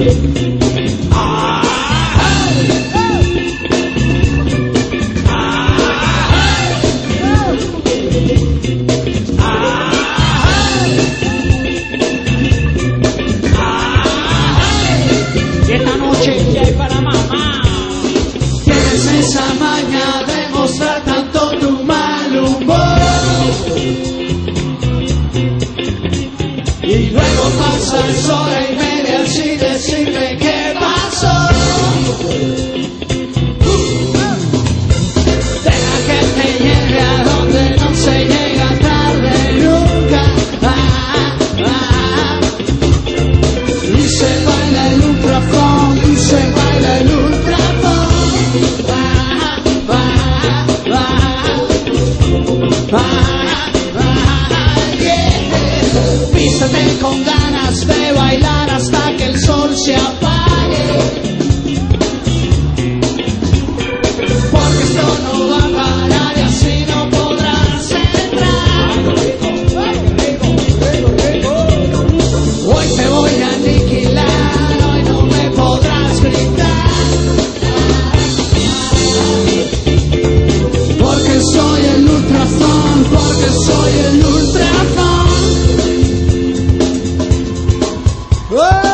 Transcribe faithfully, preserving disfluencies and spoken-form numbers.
Y luego pasas hora y media sin decirme qué pasó. Deja que te lleve a donde no se llega tarde nunca. Ah, ah. Y se baila el ultrafón, y se baila el ultrafón. Ah, ah, ah, ah. Vístete con ganas de bailar hasta que el sol se apague, porque esto no va a parar y así no podrás entrar. Hoy te voy a aniquilar, hoy no me podrás gritar, porque soy el ultrafón, porque soy el ultrafón. Whoa!